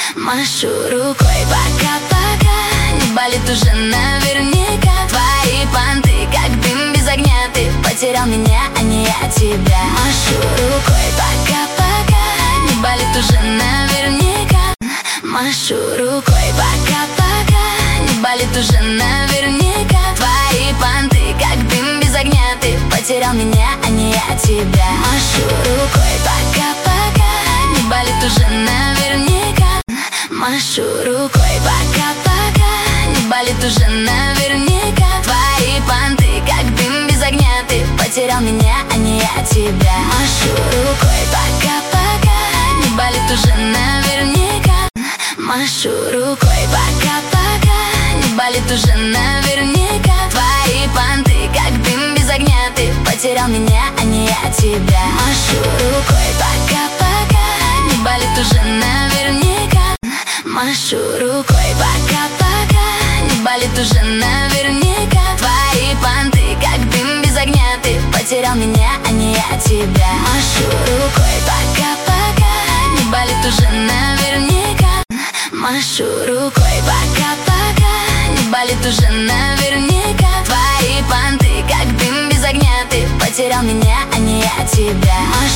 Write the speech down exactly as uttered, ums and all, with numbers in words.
Машу рукой пока-пока, не болит уже наверняка. Твои понты, как дым без огня. Ты потерял меня, а не я тебя. Машу рукой пока-пока, не болит уже наверняка. Машу рукой пока-пока, не болит уже наверняка. Твои понты, как дым без огня. Ты потерял меня, а не я тебя. Машу рукой пока-пока, не болит уже наверняка. Машу рукой пока-пока, не болит уже наверняка. Твои понты, как дым без огня. Ты потерял меня, а не я тебя. Машу рукой пока-пока, не болит уже наверняка. Машу рукой пока-пока, не болит уже наверняка. Твои понты, как дым без огня. Ты потерял меня, а не я тебя. Машу рукой пока-пока, не болит уже наверняка. Машу рукой пока-пока, не болит уже наверняка. Твои понты, как дым без огня. Ты потерял меня, а не я тебя. Машу рукой пока-пока, не болит уже наверняка. Машу рукой пока-пока, не болит уже наверняка. Твои понты, как дым без огня. Ты потерял меня, а не я тебя.